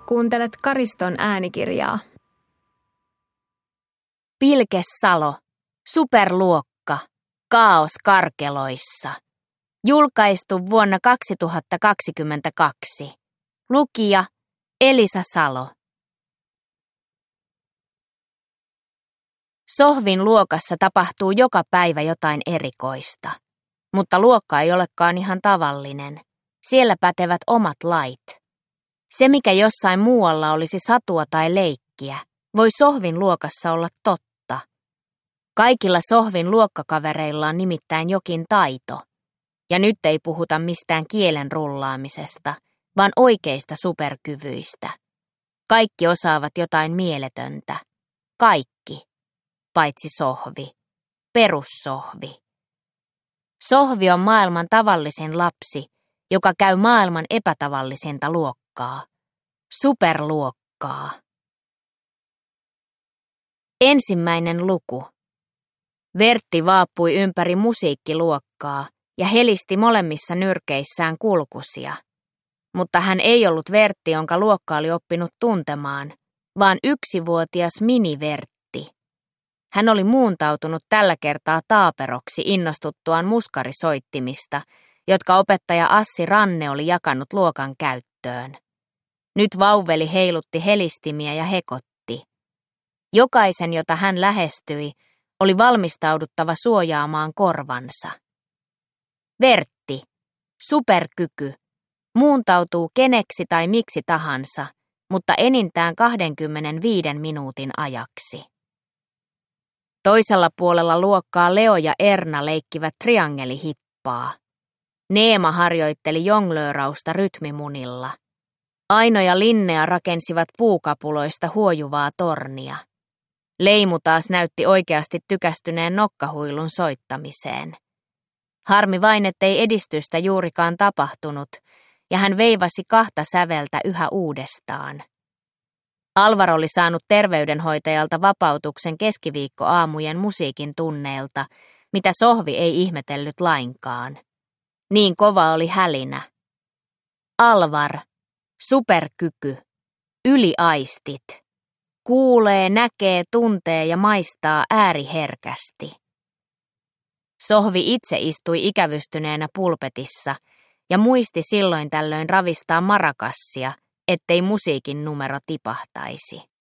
Kuuntelet Kariston äänikirjaa. Pilkesalo, superluokka, kaos karkeloissa. Julkaistu vuonna 2022. Lukija Elisa Salo. Sohvin luokassa tapahtuu joka päivä jotain erikoista. Mutta luokka ei olekaan ihan tavallinen. Siellä pätevät omat lait. Se, mikä jossain muualla olisi satua tai leikkiä, voi Sohvin luokassa olla totta. Kaikilla Sohvin luokkakavereilla on nimittäin jokin taito. Ja nyt ei puhuta mistään kielen rullaamisesta, vaan oikeista superkyvyistä. Kaikki osaavat jotain mieletöntä. Kaikki. Paitsi Sohvi. Perussohvi. Sohvi on maailman tavallisin lapsi, joka käy maailman epätavallisinta luokkaa. Superluokkaa. Ensimmäinen luku. Vertti vaapui ympäri musiikkiluokkaa ja helisti molemmissa nyrkeissään kulkusia. Mutta hän ei ollut Vertti, jonka luokka oli oppinut tuntemaan, vaan 1-vuotias mini-Vertti. Hän oli muuntautunut tällä kertaa taaperoksi innostuttuaan muskarisoittimista, jotka opettaja Assi Ranne oli jakanut luokan käyttöön. Nyt vauveli heilutti helistimiä ja hekotti. Jokaisen, jota hän lähestyi, oli valmistauduttava suojaamaan korvansa. Vertti, superkyky, muuntautuu keneksi tai miksi tahansa, mutta enintään 25 minuutin ajaksi. Toisella puolella luokkaa Leo ja Erna leikkivät triangelihippaa. Neema harjoitteli jonglöörausta rytmimunilla. Aino ja Linnea rakensivat puukapuloista huojuvaa tornia. Leimu taas näytti oikeasti tykästyneen nokkahuilun soittamiseen. Harmi vain, ettei edistystä juurikaan tapahtunut, ja hän veivasi 2 säveltä yhä uudestaan. Alvar oli saanut terveydenhoitajalta vapautuksen keskiviikkoaamujen musiikin tunneilta, mitä Sohvi ei ihmetellyt lainkaan. Niin kova oli hälinä. Alvar, superkyky, yliaistit. Kuulee, näkee, tuntee ja maistaa ääriherkästi. Sohvi itse istui ikävystyneenä pulpetissa ja muisti silloin tällöin ravistaa marakassia, ettei musiikin numero tipahtaisi.